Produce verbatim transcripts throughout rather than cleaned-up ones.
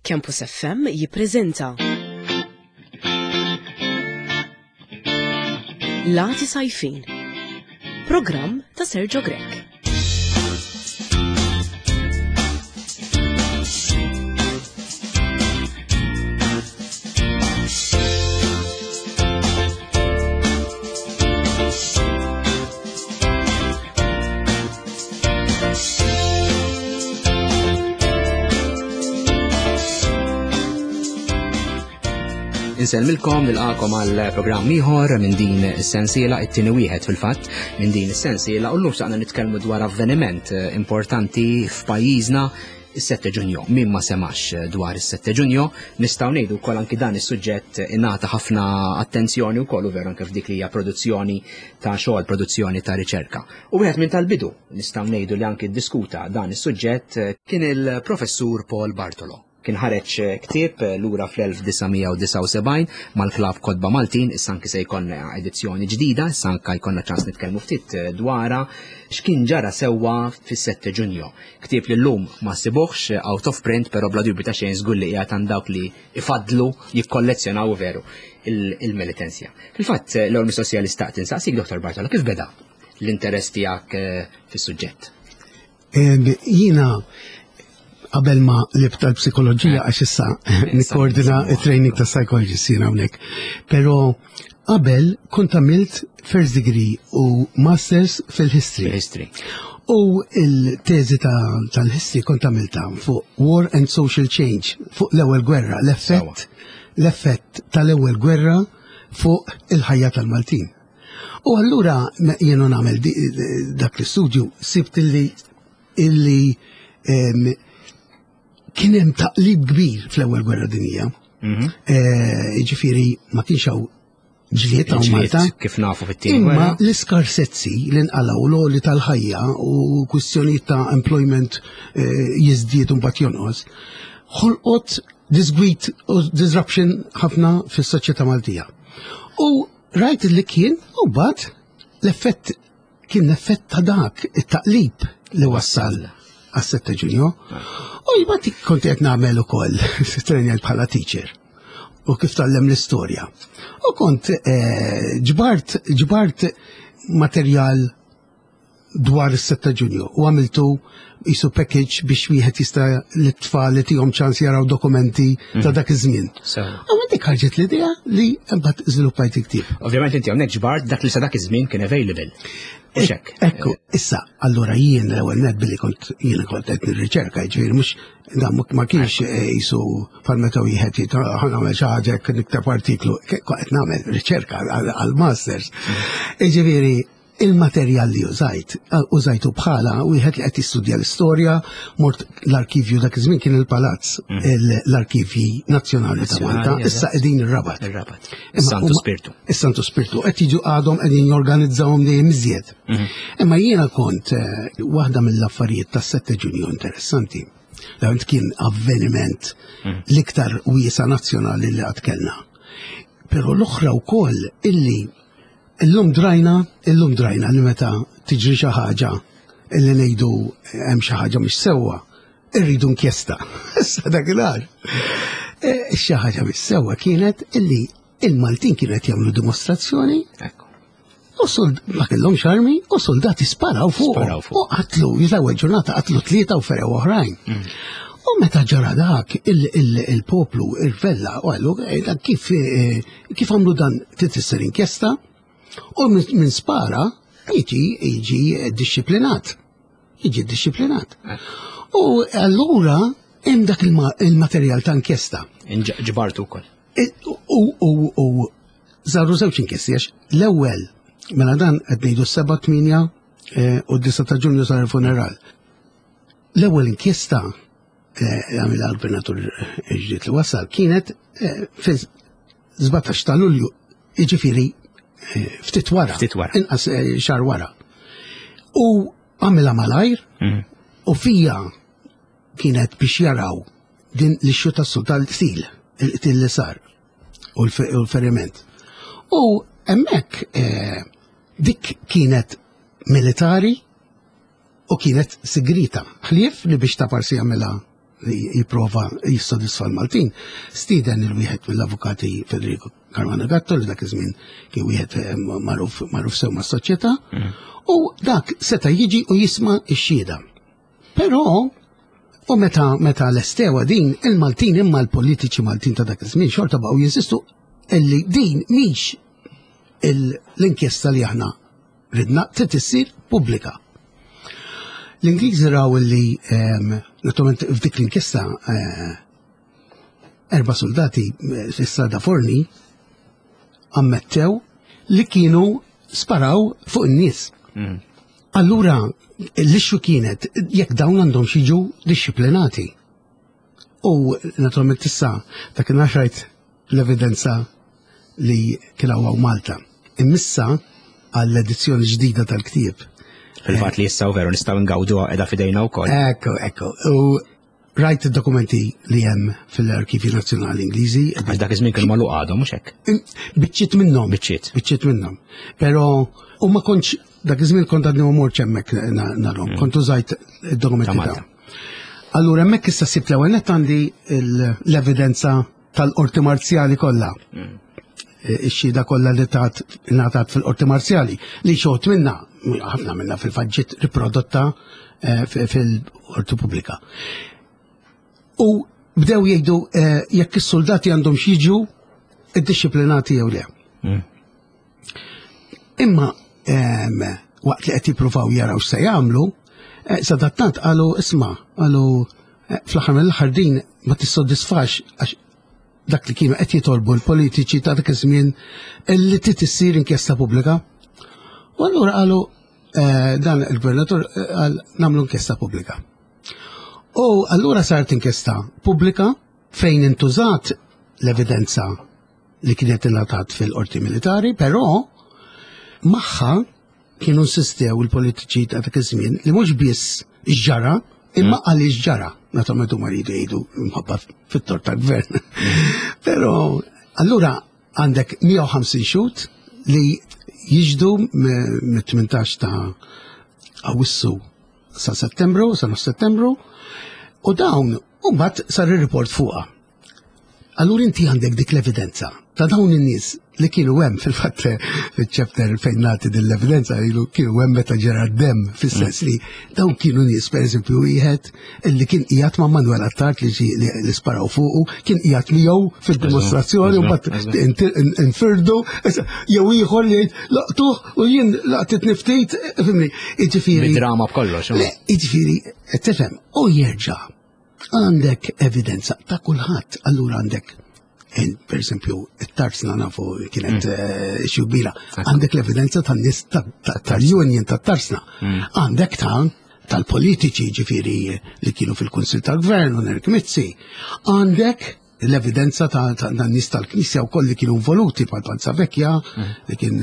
Campus F M jippreżenta Lati Sajfin, programm ta' Sergio Grek. Insellmilkom nilqakom għal programm ieħor minn din is-sensiela it-tieni wieħed fil-fatt minn din is-sensiela u llum saqna nitkellmu dwar avveniment importanti f'pajjiżna is-sette Ġunju. Min ma semax dwar is-sette Ġunju, nistgħu ngħidu wkoll anki dan is-suġġett ingħata ħafna attenzjoni wkoll u veru anke f'dik li hija produzzjoni ta' xogħol, produzzjoni ta' riċerka. U wieħed minn tal-bidu nistgħu ngħidu li anki ddiskuta dan is-suġġett kien il-professur Paul Bartolo. Kien ħareġ ktieb lura fl-elf tisa' disa' u sebgħin mal-Klabb Kodba Maltin, issa anke se jkollna edizzjoni ġdida, issa anke jkollna ċans nitkellmu ftit dwarha x'kien ġara sewwa fis-sette Ġunju. Ktieb li llum ma sibuhx out of print, però bla dubju ta' xejn żgur li qiegħed għand dawk li ifadlu jikkollezzjonaw veru il-militenzja. Fil-fatt l-ewwel mistoqsija li staqt insaqsik, Dottor Bartolo, kif beda l-interess tiegħek fis-suġġett? Jiena qabel ma libt tal-psikoloġija għax issa nikkoordina it-training ta' psychologist jiena hawnhekk. Però qabel kont għamilt first degree u masters fil-history. U il-teżi tal-history kont għamilta fuq war and social change, fuq l-ewwel gwerra, l-effett l-effett tal-ewwel gwerra fuq il-ħajja tal-Maltin. U allura jiena nagħmel dak l-istudju sibt illi illi kien hemm taqlib kbir fl-ewwel gwerra dinjija. Ġifieri ma kienx hawn ġlied hawn Malta kif nafu fit-tieni imma gwerra. l-iskarsezzi li nqalgħu l-għoli tal-ħajja u kwistjonijiet ta' employment jiżdied u mbagħad jonqos ħolqot disgwit u disruption ħafna fis-soċjetà Maltija. U rajt li kien u mbagħad l-effett kien effett ta' dak it-taqlib li wassal għas-sette Ġunju. U jibgħat kont qed nagħmel ukoll trenjajt bħala teacher u kif tallem l-istorja. U kont ġbart ġbart materjal dwar is-sette Ġunju u għamiltu jisu package biex wieħed jista' l-tfal li tihom ċans jaraw dokumenti ta' dak iż-żmien. U dik ħarġet l-idea li mbagħad iżviluppajt ktieb. Ovvjament inti hawnhekk ġbart dak li sa dak iż-żmien kien available. Ekku, issa, allura jien l-ewwel net billi kont jiena kont qed nirriċerka, jiġifieri mhux ma kienx jisu bħal meta wieħed ħanagħmel xi ħaġa jekk niktab artiklu, qed nagħmel riċerka għall-masters. Jiġifieri il-materjal li użajt, użajtu bħala wieħed li qed jistudja l-istorja, mort l-arkivju dak iż-żmien kien il-palazz, l-Arkivji Nazzjonali ta' Malta, issa qegħdin ir-Rabat. Ir-Rabat. Is-Santu Spiritu. Is-Santu Spiritu qed jiġu għadhom qegħdin jorganizzawhom dejjem iżjed. Imma jiena kont waħda mill-affarijiet tas-sette Ġunju interessanti. Dawn kien avveniment l-iktar wiesa nazzjonali li qatt kellna. Però l-oħra wkoll illi Illum drajna, illum drajna li meta tiġri xi ħaġa illi ngħidu hemm xi ħaġa mhix sewwa, irridu nkjesta. Issa dakinhar. Xi ħaġa mhix sewwa kienet illi il-Maltin kienu qed jagħmlu dimostrazzjoni u ma kellhomx armi u soldati sparaw fuq u qatlu l-ewwel ġurnata qatlu tlieta u ferew oħrajn. U meta ġara dak il-poplu irvella u għallu kif għamlu dan titisser inkjesta. U minn spara jiġi jiġi disciplinat. Jiġi disciplinat. U allura hemm dak il-materjal ta' inkjesta. Ġbartu wkoll. U żaru żewġ inkjesti għax l-ewwel mela dan qed ngħidu s-seba' tminja u d-disa' ta' Ġunju sar il-funeral. L-ewwel inkjesta għamilha l-Gvernatur ġdid li wasal kienet fi-żbatax ta' Lulju, jiġifieri ftit wara, inqas xar wara. U għamilha malajr u fija kienet biex jaraw din l-ixxu tas-sultan sil, il-qtil li sar u l-feriment. U hemmhekk dik kienet militari u kienet sigrita. Ħlief li biex ta' parsi jagħmilha li jipprova jissodisfa l-Maltin, stiden il-wieħed mill-avukati Federico Caruana Gatto li dak iż-żmien kien wieħed magħruf sew mas-soċjetà, u dak seta' jiġi u jisma' x-xhieda. Però u meta meta l-estewa din il-Maltin imma l-politiċi Maltin ta' dak iż-żmien xorta baqgħu jeżistu illi din mhix l-inkjesta li aħna ridna trid issir pubblika. L-Ingliżi raw li naturalment f'dik l-inkjesta erba' soldati fis-Strada Forni ammettew li kienu sparaw fuq in-nies. Allura l-ixxu kienet jekk dawn għandhom xiġu dixxiplinati. U naturalment issa dak naxrajt l-evidenza li kien hawn Malta. Immissa għall-edizzjoni ġdida tal-ktieb. Fil-fatt li jissaw veru nistgħu ngawdu qiegħda f'idejna wkoll. Ekku, ekku. U rajt id-dokumenti li hemm fil-Arkivji Nazzjonali Ingliżi. Għax dak iż-żmien kienu magħluq għadhom mhux hekk. Biċċiet minnhom. Biċċiet. Biċċiet minnhom. Però u ma kontx dak iż-żmien kont għadni ma morx hemmhekk narhom, kont użajt id-dokumenti tagħhom. Allura hemmhekk issa sibt l-ewwel nett għandi l-evidenza tal-qorti marzjali kollha. Ix-xhieda kollha li tat ngħatat fil-qorti marzjali li xogħod minnha ħafna minnha fil-faġġiet riprodotta fil-qorti pubblika. U bdew jgħidu jekk is-soldati għandhom x'jiġu iddixxiplinati jew le. Imma waqt li qed jippruvaw jaraw x'se jagħmlu, sadattant qalu isma' qalu fl-aħħar mill-aħħar din ma tissodisfax għax dak li kienu qed jitolbu l-politiċi ta' dak iż-żmien li trid issir inkjesta pubblika. U allura qalu dan il-gvernatur qal nagħmlu inkjesta pubblika. U allura saret inkjesta pubblika fejn intużat l-evidenza li kienet ingħatat fil-qorti militari, però magħha kienu nsistew il-politiċi ta' dak iż-żmien li mhux biss iġġara imma għaliex ġara. Naturalment huma jridu jgħidu mħabba fit-tort tal-gvern. Però allura għandek mija u ħamsin xhud li jiġdu mit-tmintax ta' Awwissu sa' Settembru, sa' nofs Settembru, u dawn u mbagħad sar ir-report fuqha. Allura inti għandek dik l-evidenza ta' dawn in-nies li kienu hemm fil-fatt fil-ċepter fejn nagħti din l-evidenza ilu kienu hemm meta ġara d-demm fis-sens li dawn kienu nies pereżempju wieħed illi kien qiegħed ma' Manuel Attard li li sparaw fuqu, kien qiegħed miegħu fid-dimostrazzjoni u mbagħad infirdu jew ieħor li jgħid laqtuh u jien laqtit ftit fimni. Jiġifieri drama b'kollox. Jiġifieri qed tifhem u jerġa' għandek evidenza ta' kulħadd, allura għandek per esempio, it-tarsna nafu kienet xubila, għandek l-evidenza tan-nies tal-union tat-tarsna, għandek ta' tal-politiċi ġifieri li kienu fil-Kunsil tal-Gvern u Erik Mizzi, għandek l-evidenza tan-nies tal-Knisja wkoll li kienu involuti bħal Panza Vekja li kien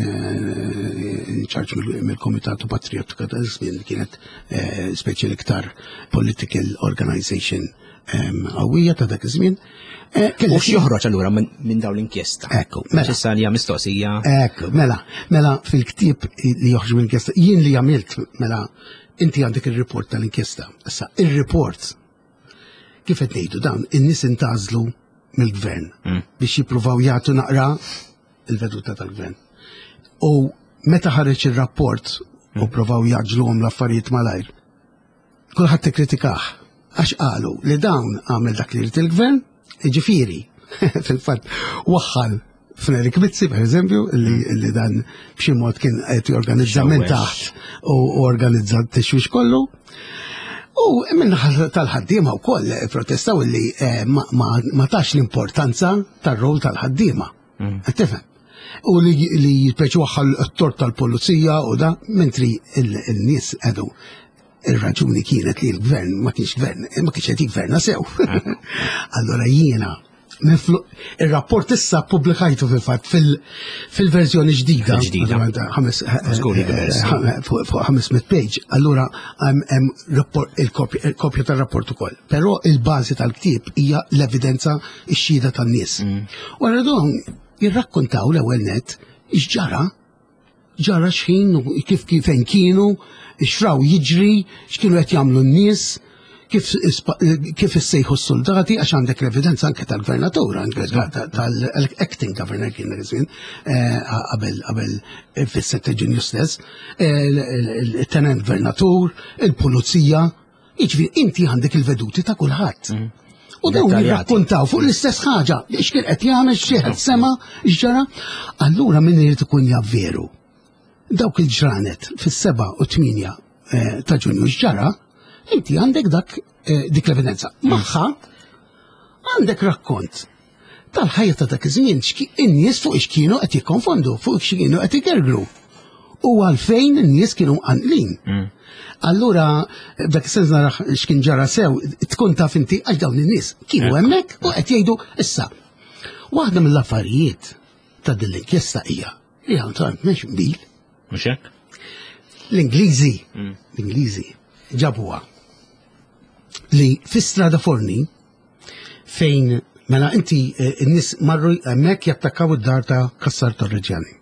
ċarġ mill-Komitatu Patriottika tal-Żmien li kienet speċi l-iktar political organization qawwija ta' dak iż-żmien. U x'joħroġ allura minn dawn l-inkjesta? Ekku, mela. Issa li hija mistoqsija. Ekku, mela, mela fil-ktieb li joħroġ mill-inkjesta, jien li għamilt, mela, inti għandek ir-report tal-inkjesta. Issa, ir-report kif qed ngħidu dawn in-nies intażlu mill-gvern biex jippruvaw jagħtu naqra il-veduta tal-gvern. U meta ħareġ ir-rapport u provaw jaġluhom l-affarijiet malajr, kulħadd tikkritikah għax qalu li dawn għamel dak li jrid il-gvern. Ġifieri, fil-fatt, waħħal f'Erik Mizzi, per eżempju, li dan b'xi mod kien qed jorganizza minn taħt u organizza t-tixwix kollu. U minnaħa tal-ħaddiema wkoll protestaw li ma tax l-importanza tar-rol tal-ħaddiema. Tifhem? U li jitpeċu waħħal t-tort tal-pulizija u da, mentri il-nies għedu. Il-raġuni kienet li l-gvern ma kienx gvern, ma kienx qed jgverna sew. Allora jiena il-rapport issa pubblikajtu fil-fatt fil-verżjoni ġdida. Fuq ħamesmiyet page. Allura hemm il-kopja tar-rapport ukoll. Però il-bażi tal-ktieb hija l-evidenza x-xhieda tan-nies. U rridhom jirrakkontaw l-ewwel nett x'ġara, ġara x'ħin kif kif fejn kienu, x'raw jiġri, x'kienu qed jagħmlu n-nies, kif kif issejħu s-soldati għax għandek l-evidenza anke tal-gvernatur, anke tal-acting governor kien żmien qabel qabel fis-sette Ġunju stess, il-tenent gvernatur, il-pulizija, jiġifieri inti għandek il-veduti ta' kulħadd. U dawn jirrakkuntaw fuq l-istess ħaġa, x'kien qed jagħmel x'ieħed sema x'ġara, allura min irid ikun jaf veru. Dawk il-ġranet fis-seba' u tminja ta' Ġunju x'ġara, inti għandek dak dik l-evidenza. Magħha għandek rakkont tal-ħajja ta' dak iż-żmien in-nies fuq x'kienu qed jikkonfondu, fuq x'kienu qed igergru. U għalfejn in-nies kienu mqanqlin. Allura dak is-sens nara x'kien ġara sew, tkun taf inti għax dawn in-nies kienu hemmhekk u qed jgħidu issa. Waħda mill-affarijiet ta' din l-inkjesta hija li għandhom mhux bil. Mhux hekk? L-Ingliżi, l-Ingliżi ġabuha li fi-Strada Forni fejn mela inti n-nies marru hemmhekk jattakkaw id-dar ta' Kassar Torreġjani.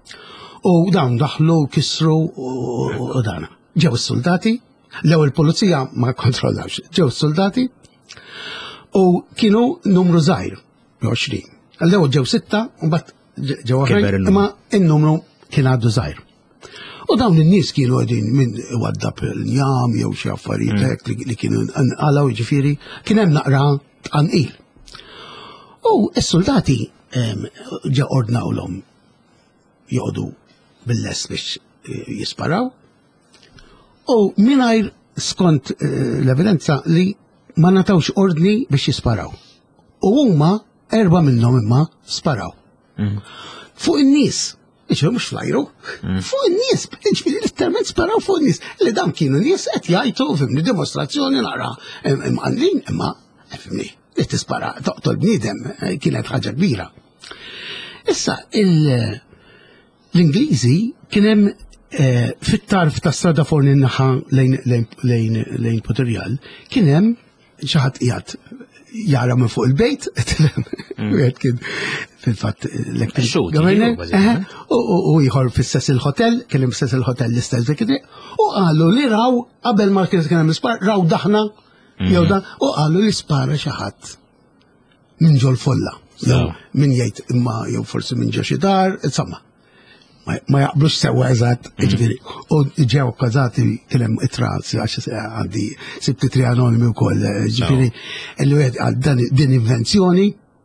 U dawn daħlu kisru u dana. Ġew is-soldati, l-ewwel pulizija ma kontrollawx, ġew is-soldati u kienu numru żgħir, għoxrin. L-ewwel ġew sitta u mbagħad ġew oħrajn imma n-numru kien għadu żgħir. U dawn in-nies kienu għedin minn waddab il-njam jew xi affarijiet hekk li kienu nqalaw jiġifieri kien hemm naqra tqanqil. U s-soldati ġa ordnawlhom joqogħdu bil-lest biex jisparaw u mingħajr skont l-evidenza li ma natawx ordni biex jisparaw. U huma erba' minnhom imma sparaw. Fuq in-nies Iġu mux flajru, fuq n-nies, iġbili l-termen sparaw fuq n-nies, li dam kienu nies qed jgħajtu fimni dimostrazzjoni nara imqanlin, imma fimni, li tispara, toqtol bniedem kienet ħaġa kbira. Issa, l-Ingliżi kienem fit-tarf ta' Strada Forni n-naħa lejn Poterjal, kienem xaħat qiegħed jara minn fuq il-bejt, kien fil-fatt l-elected governor, u jħor fil-sess il-hotel, kien fil-sess il-hotel l-istess dekidri, u għallu li raw, qabel ma kien kien spar, raw daħna, jew da, u għallu li spara xaħat minn ġol folla, minn jgħid imma jew forsi minn ġo xi dar, insomma. Ma jaqblux sewa eżatt, ġifieri. U ġew kważati kien hemm itra għax għandi sibti tri anonimi wkoll, ġifieri illi wieħed għal din invenzjoni,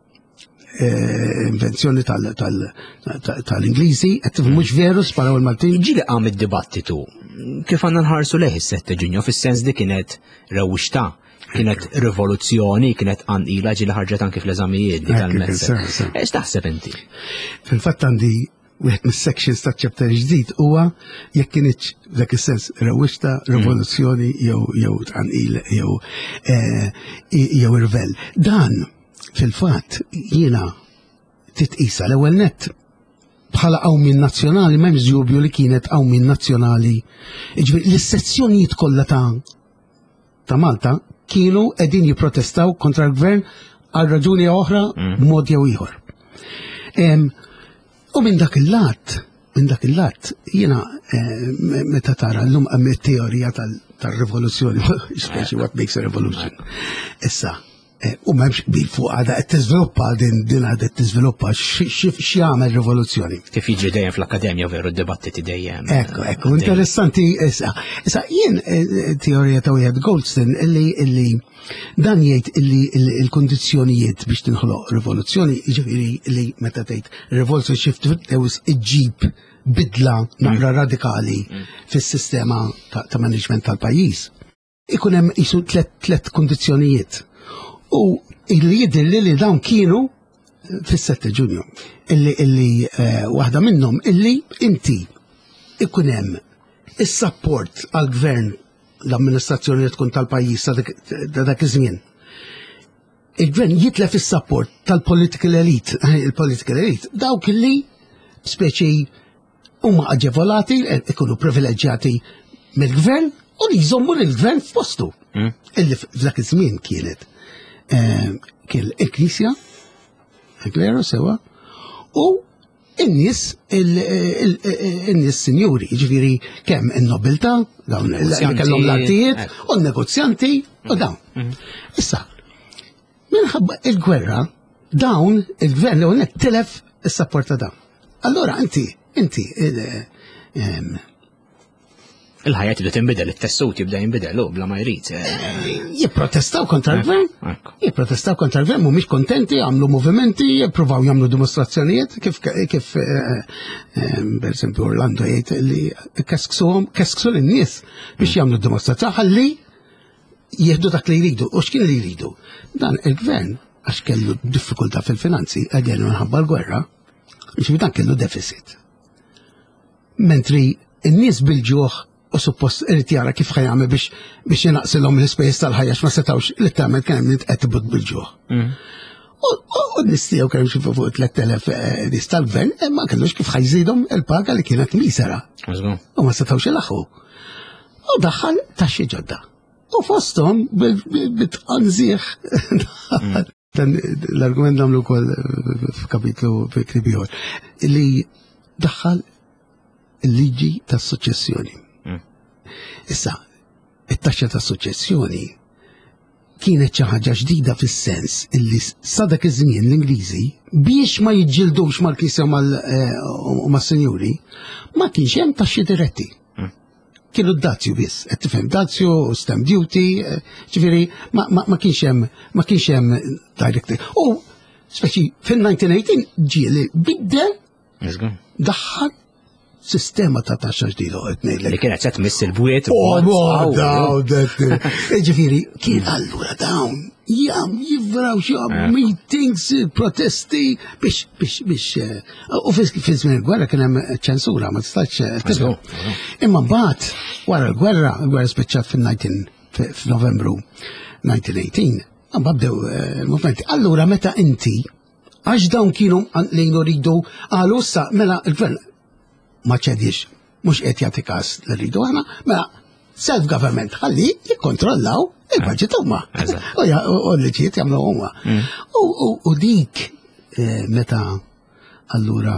invenzjoni tal-Ingliżi, qed mhux veru sparaw il-Maltin. Ġieli qam id-dibattitu. Kif għandna nħarsu lejh is-sette Ġunju fis-sens li kienet rewwixta, kienet rivoluzzjoni, kienet qanqila ġieli ħarġet anke fl-eżamijiet tal-mezz. Ex taħseb inti? Fil-fatt għandi wieħed mis-sections ta' ċapter ġdid huwa jekk kienx dak is-sens rewwixta, rivoluzzjoni jew jew tqanqil jew jew irvel. Dan fil-fatt jiena titqisa l-ewwel nett bħala qawmin nazzjonali m'hemmx dubju li kienet qawmin nazzjonali. Jiġifieri l-sezzjonijiet kollha ta' ta' Malta kienu qegħdin jipprotestaw kontra l-gvern għal raġuni oħra b'mod jew ieħor. U minn dak il-lat, minn dak il-lat, jiena meta tara llum hemm it-teorija tal-rivoluzzjoni, especially what makes a revolution. Issa, u m'hemmx bil fuq għadha qed tiżviluppa din din għadha tiżviluppa x'jagħmel rivoluzzjoni. Kif jiġri dejjem fl-akkademja veru d-dibattiti dejjem. Ekku, ekku, interessanti issa. Issa jien teorija ta' wieħed Goldstein illi illi dan jgħid illi l-kundizzjonijiet biex tinħoloq rivoluzzjoni, jiġifieri li meta tgħid revolution shift iġġib bidla naqra radikali fis-sistema ta' management tal-pajjiż. Ikun hemm isu tliet kundizzjonijiet. U illi jidher li dawn kienu fis-sette Ġunju. Illi illi waħda minnhom illi inti ikun hemm is-support għall-gvern l-amministrazzjoni li tkun tal-pajjiż ta' dak iż-żmien. Il-gvern jitlef is-support tal-political elite, il-political elite, dawk illi speċi huma aġevolati, ikunu privileġġjati mill-gvern u li jżommu lill-gvern f'postu. Illi f'dak iż-żmien kienet kien il-Knisja, il-Kleru sewa, u in-nies in-nies sinjuri, ġifieri kemm in-nobiltà, dawn li kellhom l-artijiet, u n-negozjanti u dawn. Issa, minħabba il-gwerra, dawn il-gvern li hawnhekk tilef is-sapport ta' dawn. Allura inti, inti il-ħajja tibda tinbidel, it-tessut jibda jinbidel, u bla ma jrid. Jipprotestaw kontra l-gvern, jipprotestaw kontra l-gvern, mhumiex kontenti, għamlu movimenti, jippruvaw jagħmlu dimostrazzjonijiet, kif kif per esempio Orlando jgħid li kesksuhom kesksu lin-nies biex jagħmlu dimostrazzjoni ħalli jieħdu dak li jridu, u x'kien li jridu. Dan il-gvern għax kellu diffikultà fil-finanzi għadjen minħabba l-gwerra, biex dan kellu deficit. Mentri n-nies bil-ġuħ u suppost irid jara kif ħajjagħmel biex biex jinaqsilhom l-ispejjeż tal-ħajja ma setgħux li tagħmel kien hemm nitqetibut bil-ġuħ. U nistiegħu kemm xi fuq tliet elef nies tal-gvern ma kellux kif ħajżidhom il-paga li kienet misera. U ma setgħux ilaħħu. U daħħal taxxi ġodda. U fosthom bit-tqanżieħ l-argument nagħmlu wkoll f'kapitlu fi ieħor li daħħal il-liġi tas-suċċessjoni. Issa, it-taxxa tas-suċċessjoni kienet xi ħaġa ġdida fis-sens illi sa dak iż-żmien l-Ingliżi biex ma jiġġildux mal-Knisja u mas-Sinjuri ma kienx hemm taxxi diretti. Kienu d-dazju biss, qed tifhem dazju u stamp duty, ġifieri ma kienx hemm ma kienx hemm direct. U speċi fin-nineteen eighteen ġieli bidel daħħal sistema ta' taxxa ġdida qed ngħidlek. Li kienet se tmiss il-bwiet. Oh, daw, ġifieri kien allura dawn jam jivraw xi meetings, protesti biex biex biex u fi-żmien il-gwerra kien hemm ċensura ma tistax tibda. Imma mbagħad wara l-gwerra, l-gwerra speċjat fin-nineteen f'Novembru nineteen eighteen, mbagħad bdew il-movimenti. Allura meta inti għax dawn kienu li jridu qalu issa mela l-gvern ma ċedix, mux qed jagħti każ li rridu aħna, mela self-government ħalli jikkontrollaw il-budget huma. U l-liġijiet jagħmlu huma. U dik meta allura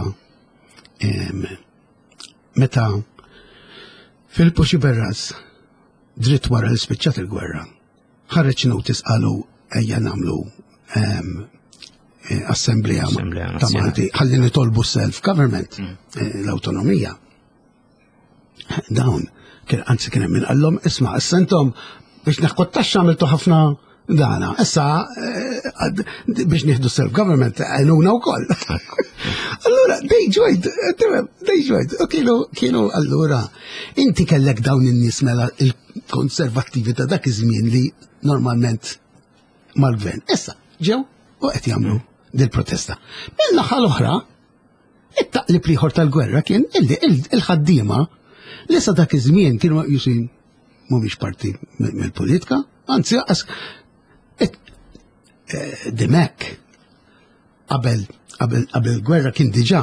meta Filippo Xiberras dritt wara li spiċċat il-gwerra ħareġ notice qalu ejja nagħmlu Assembleja ta' Malti, ħalli nitolbu self-government, l-autonomija. Dawn, anzi kien hemm inqallhom isma' issa intom biex neħkod taxxa għamiltu ħafna dana, issa biex nieħdu self-government għajnuna wkoll. Allura, they joined, they joined, u kienu allura, inti kellek dawn in-nies mela il-konservattivi ta' dak iż-żmien li normalment mal-gvern. Issa, ġew u qed jagħmlu dil-protesta. Mill-naħa l-oħra, it-taqlib liħor tal-gwerra kien il-ħaddiema li sa dak iż-żmien kienu jusin mhumiex parti mill-politika, anzi Dimek qabel qabel gwerra kien diġà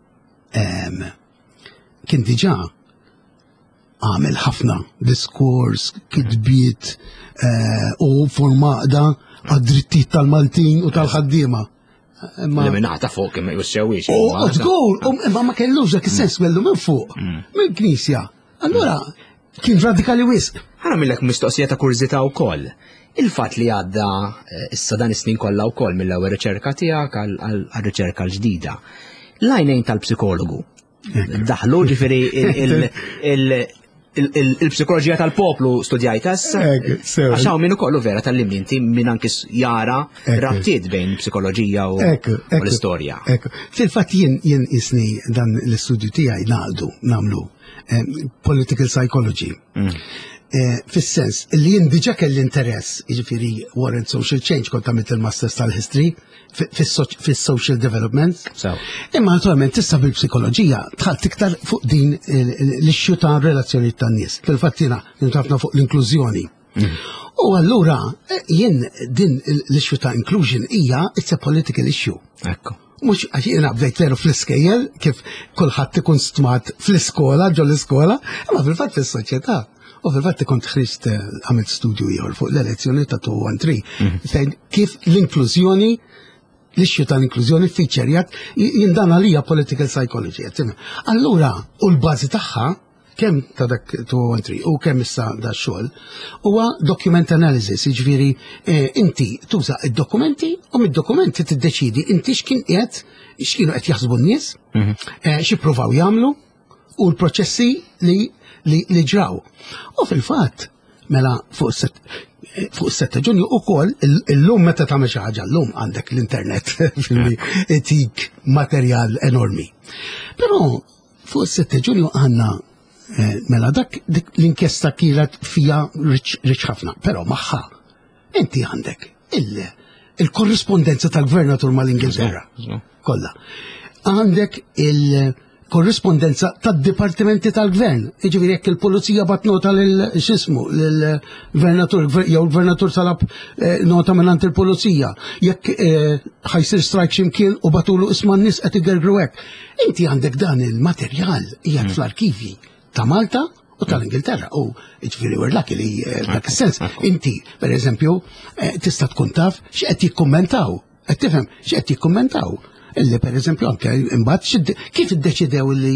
kien diġà għamel ħafna diskors, kitbiet u formaqda għad-drittijiet tal-Maltin u tal-ħaddiema. Li minnata fuq kemm jwissewix. U żgur, imma ma kellux dak is-sens wellu minn fuq, mill-Knisja. Allura kien radikali wisq. Ħana millek mistoqsija ta' kurżità wkoll. Il-fatt li għadda issa dan is-snin kollha wkoll mill-ewwel riċerka tiegħek għal-riċerka l-ġdida. L-għajnejn tal-psikologu. Daħlu ġifieri il-psikoloġija tal-poplu studjajta issa. Għax hawn min ukoll vera tal-limni inti min anke jara rabtiet bejn psikoloġija u l-istorja. Fil-fatt jien jien isni dan l-istudju tiegħi nagħdu nagħmlu political psychology. Fis-sens li jien diġà kelli interess, jiġifieri warrant social change kont għamilt il-masters tal-history fis-social development. Imma naturalment issa bil-psikoloġija tħalt iktar fuq din l-ixxu ta' relazzjonijiet tan-nies. Fil-fatt jiena ħafna fuq l-inklużjoni. U allura jien din l-ixxu ta' inclusion hija it's a political issue. Ekku. Mux għax jena bdejt veru fl-iskejjel, kif kulħadd ikun stmat fl-iskola, ġo l-iskola, imma fil-fatt fis-soċjetà. U fil-fatt kont ħriġt għamilt studju ieħor fuq l-elezzjoni ta' two one three fejn kif l-inklużjoni l-issue tal-inklużjoni featureat jindan għalija political psychology. Allura, u l-bazi tagħha kemm ta' dak two one three u kemm issa da xogħol huwa document analysis, jiġifieri inti tuża id-dokumenti u mid-dokumenti tiddeċidi inti x'kien qed x'kienu qed jaħsbu n-nies, x'ippruvaw jagħmlu u l-proċessi li li ġraw. U fil-fatt mela fuq set fuq setta ġunju u kol, il-lum meta ta' xi ħaġa, l-lum għandek l-internet fil-li etik materjal enormi. Però fuq setta ġunju għanna mela dak l-inkjesta kienet fija riċ ħafna, però maħħa inti għandek il-korrespondenza tal-gvernatur mal-Ingilterra kollha. Għandek il- korrespondenza tad-dipartimenti tal-gvern. Jiġifieri jekk il-pulizija bat nota lil x'ismu lill-gvernatur jew il-gvernatur talab nota mingħand il-pulizija. Jekk ħajsir strike x'imkien u batulu isma' n-nies qed igergru hekk. Inti għandek dan il-materjal qiegħed fl-arkivji ta' Malta u tal-Ingilterra. U jiġifieri we're lucky li dak is-sens. Inti, pereżempju, tista' tkun taf x'qed jikkummentaw. Qed tifhem x'qed jikkummentaw. Illi per eżempju anke imbagħad kif iddeċidew li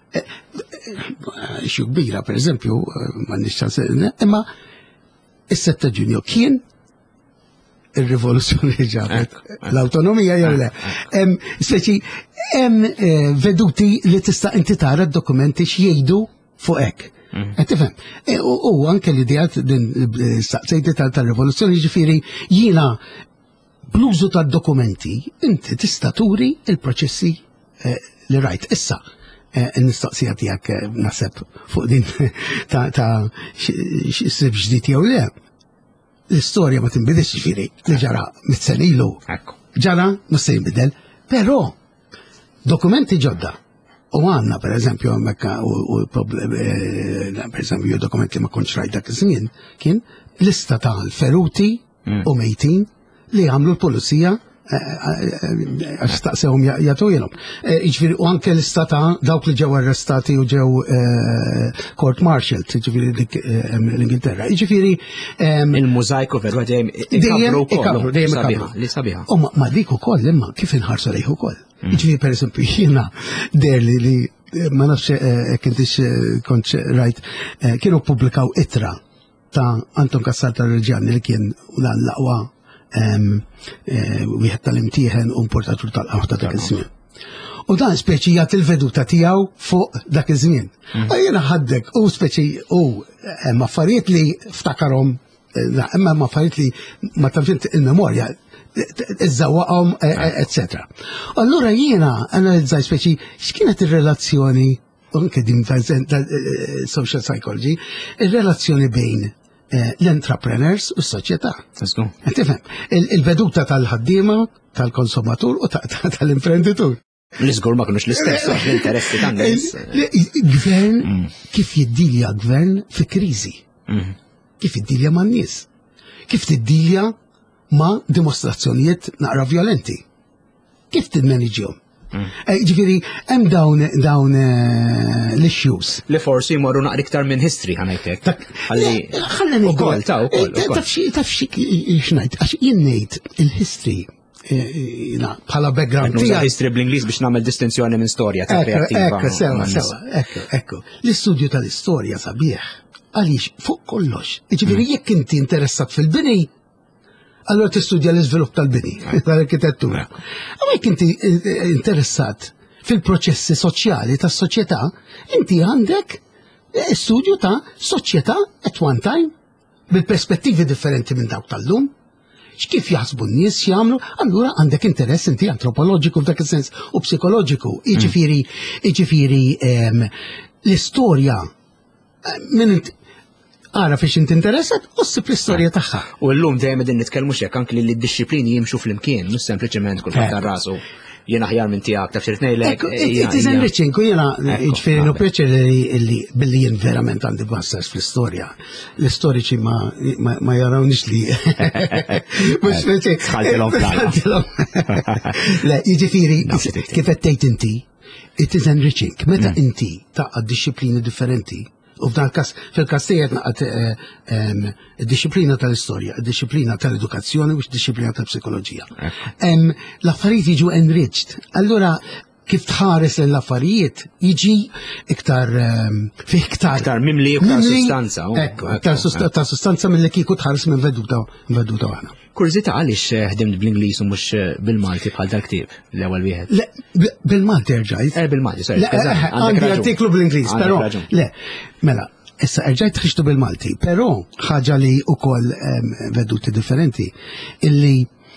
xi kbira per eżempju ma nixtieq imma is-setta Ġunju kien ir-rivoluzzjoni ġabet l-awtonomija jew le. Hemm speċi hemm veduti li tista' inti tara d-dokumenti x'jgħidu fuq hekk. Qed tifhem. U anke l-idea din saqsejti tal-rivoluzzjoni ġifieri jiena bl-użu ta' dokumenti, inti tista' turi il-proċessi li rajt. Issa, n-nistaqsija tiegħek naħseb fuq din ta' x'sib ġdid jew le. L-istorja ma tinbidilx ġifieri li ġara mit-sen ilu. Ġara mhux se jinbidel, però dokumenti ġodda. U għandna pereżempju hemmhekk u pereżempju dokumenti ma kontx rajt dak iż-żmien kien lista tal-feruti u mejtin li għamlu l-polizija għax staqsewhom jagħtu ilhom. Jiġifieri u anke l-istata dawk li ġew arrestati u ġew court martialed, jiġifieri dik l-Ingilterra. Jiġifieri il-mużajku veru dejjem ikabru dejjem ikabru li sabiħa. U ma dik ukoll imma kif inħarsu lejh ukoll. Jiġifieri pereżempju jiena derli li ma nafx kintix kont rajt kienu ppubblikaw ittra ta' Anton Kassar tar-Reġjani li kien dan l-aqwa wieħed tal-imtieħen u importatur tal-qahwa ta' dak iż-żmien. U dan speċi jagħti il-veduta tiegħu fuq dak iż-żmien. U jiena ħaddek u speċi u hemm affarijiet li ftakarhom imma hemm affarijiet li ma tafint il-memorja iżżawwaqhom eċetera. Allura jiena analizzaj speċi x'kienet ir-relazzjoni anke din tal-social psychology, ir-relazzjoni bejn l-entrepreneurs u s-soċjetà. Tifhem, il-veduta tal-ħaddiema, tal-konsumatur u tal-imprenditur. L-iżgur ma kinux l-istess, l-interessi tan-nies. Gvern kif jiddilja gvern fi kriżi. Kif jiddilja man-nies. Kif tiddilja ma' dimostrazzjonijiet naqra violenti. Kif tidmaniġjhom. Ġifieri hemm dawn dawn l-issues. Li forsi jmorru naqra iktar minn history ħanajtek. Ħalli ukoll ta' ukoll. Taf xi x'ngħid għax jien ngħid il-history bħala background. Nuża history bl-Ingliż biex nagħmel distinzjoni minn storja ta' kreattiva. Ekku, sewa, sewa, ekku, ekku. L-istudju tal-istorja sabiħ għaliex fuq kollox. Ġifieri jekk inti interessat fil-bini, allora tistudja l-iżvilupp tal-bini, tal-arkitettura. Għu jekk inti interessat fil-proċessi soċjali tas-soċjetà, inti għandek studju ta' soċjetà at one time, bil-perspettivi differenti minn dawk tal-lum, x'kif jaħsbu n-nies jagħmlu, allura għandek interess inti antropoloġiku f'dak is-sens u psikoloġiku. Jiġifieri jiġifieri l-istorja minn għara fiex inti interessat u ssib l-istorja tagħha. U llum dejjem qegħdin nitkellmu x'hekk anke li d-disċiplini jimxu flimkien, mhux sempliċement kull ħadd rasu jiena aħjar minn tiegħek taf xirt ngħidlek. It is enriching u jiena jiġifieri noppreċi li billi jien verament għandi masters fl-istorja. L-istoriċi ma jarawniex li mhux speċi. Tħalltilhom fl-għajja. Le, jiġifieri kif qed tgħid inti, it is enriching. Meta inti taqgħod disċiplini differenti U f'dan il-każ fil-każ tiegħek naqgħod id-disciplina tal-istorja, id-disciplina tal-edukazzjoni u id-disciplina tal-psikoloġija. L-affarijiet jiġu enriched. Allura kif tħares l-affarijiet jiġi iktar fih iktar. Iktar mimli iktar sustanza. Iktar sustanza mill-li kieku tħares minn veduta veduta għana. Kurzita għaliex ħdimt bl-Ingliż u mhux bil-Malti bħal dal-ktieb l-ewwel wieħed. Le, bil-Malti rġajt. Eh, bil-Malti, sorry. Għandi artiklu bl-Ingliż, però le, mela, issa rġajt ħriġtu bil-Malti, però ħaġa li wkoll veduti differenti illi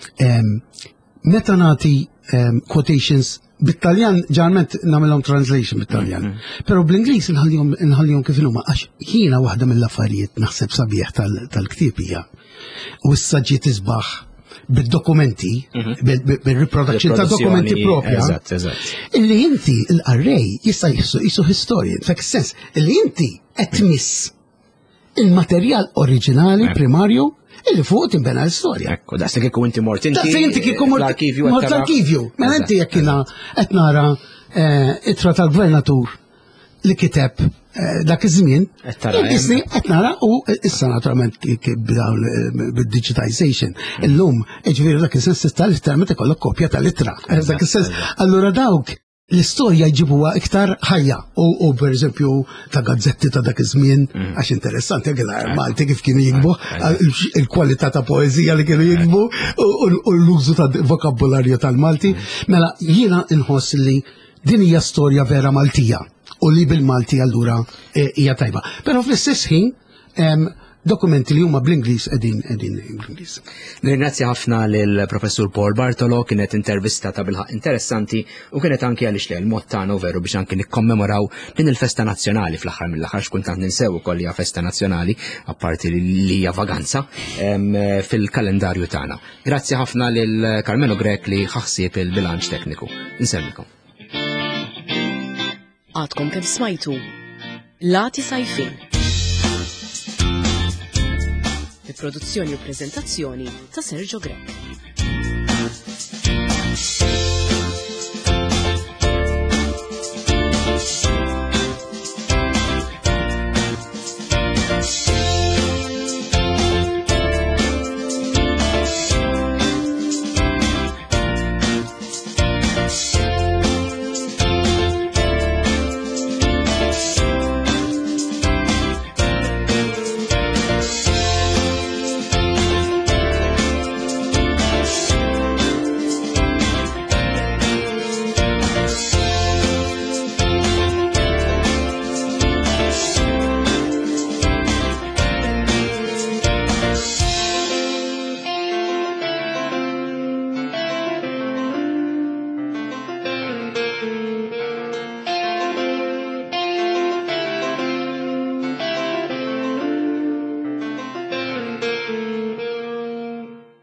meta nagħti quotations bit-Taljan ġarment nagħmilhom translation bit-Taljan. Però bl-Ingliż inħallihom kif huma għax jiena waħda mill-affarijiet naħseb sabiħ tal-ktieb hija. U issa ġiet isbaħ bid-dokumenti, bil-reproduction ta' dokumenti propja. Eżatt, eżatt. Illi inti l-array jista' jisu historian, fek sens, illi inti qed tmiss il-materjal oriġinali primarju illi fuq timbena l-istorja. Ekku, da' se kieku inti mort inti. Da' se inti kieku mort l-arkivju. Mort l-arkivju. Mela inti jekk jiena qed nara ittra tal-gvernatur li kiteb dak iż-żmien. Isni qed nara u issa naturalment bid-digitization. Illum ġifieri dak is-sens tista' letteralment ikollok kopja tal-ittra. Dak is-sens. Allura dawk l-istorja jġibuha iktar ħajja u pereżempju ta' gazzetti ta' dak iż-żmien għax interessanti għal Malti kif kienu jikbu il-kwalità ta' poeżija li kienu jikbu u l-użu ta' vokabularju tal-Malti. Mela jiena inħoss li din hija storja vera Maltija u li bil-Malti allura hija tajba. Però fl-istess ħin dokumenti li huma bl-Ingliż qegħdin qegħdin bl-Ingliż. Nirringrazzja ħafna lil professur Paul Bartolo, kienet intervista ta' bilħaq interessanti u kienet anke għaliex li l-mod tagħna veru biex anke nikkommemoraw din il-festa nazzjonali fl-aħħar mill-aħħar x'kuntant ninsew ukoll hija festa nazzjonali apparti li hija vaganza fil-kalendarju tagħna. Grazzi ħafna lil Carmelo Grek li ħaħsieb il-bilanċ tekniku. Insemmilkom. Għadkom kemm smajtu Lati Sajfin. Produzzjoni u prezentazzjoni ta' Sergio Grek.